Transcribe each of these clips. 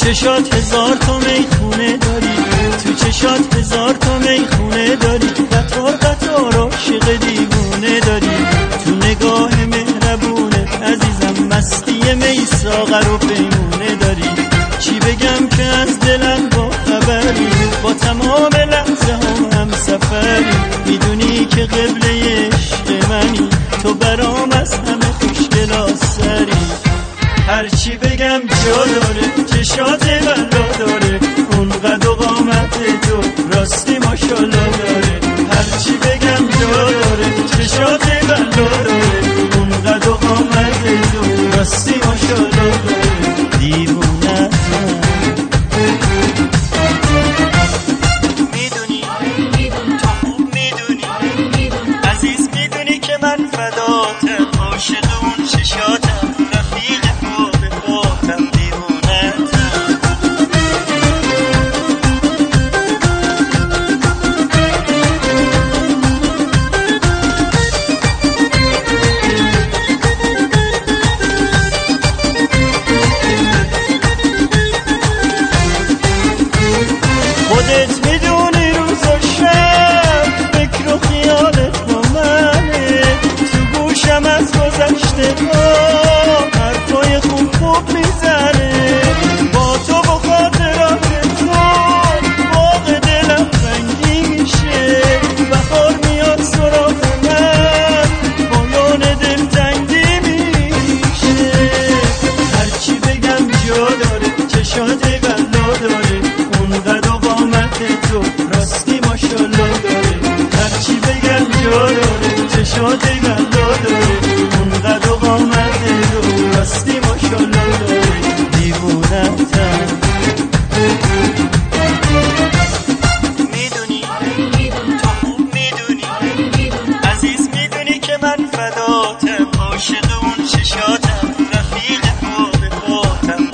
چشات هزار تا میخونه داری، تو چشات هزار تا میخونه داری، قطار قطار عاشق دیوونه داری، تو نگاه مهربونه عزیزم مستی می ساغر و پیمونه داری. چی بگم که از دلم با خبری، با تمام لحظه هم سفری، میدونی که قبله عشق منی، تو برام از همه خوشگل آسری. هرچی بگم جا داره، چشات بلا داره، اون قد و قامت تو راستی ماشالله داره. هرچی بگم جا داره، چشات بلا داره، اون قد و قامت تو راستی ماشالله داره. دیوونه میدونی تو خوب میدونی عزیز، میدونی که من فداتم، عاشق اون چشاتم، رفیق خودت میدونی روز و شب فکر و خیالت با منه، تو گوشم از گذشته ها حرفای خوب خوب میزنه، با تو و خاطرات تو باغ دلم رنگی میشه، بهار میاد سراغ من پایان دل تنگی میشه. هرچی بگم جا داره، چشات بلا داره، اون قد و تو راستی ماشالله داره. هرچی بگم جا داره، چشات بلا داره، اون قد و قامت تو راستی ماشالله داره. دیوونه‌تم میدونی تو خوب میدونی عزیز، میدونی که من فداتم، عاشق اون چشاتم، رفیق خوب پاتم.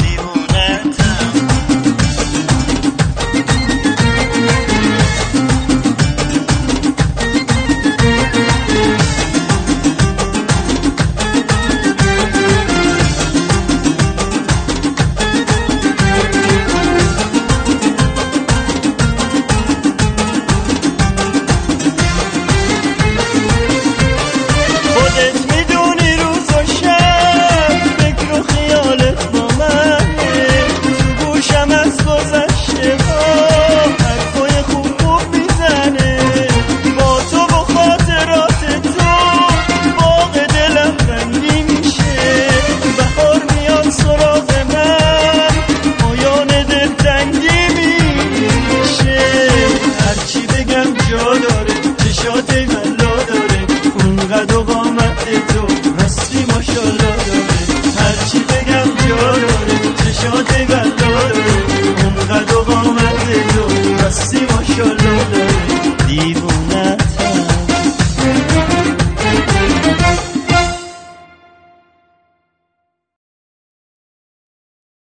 چشات بلا داره، اون قد و قامت تو راستی ماشالله داره. هرچی بگم جا داره، چشات بلا داره، اون قد و قامت تو راستی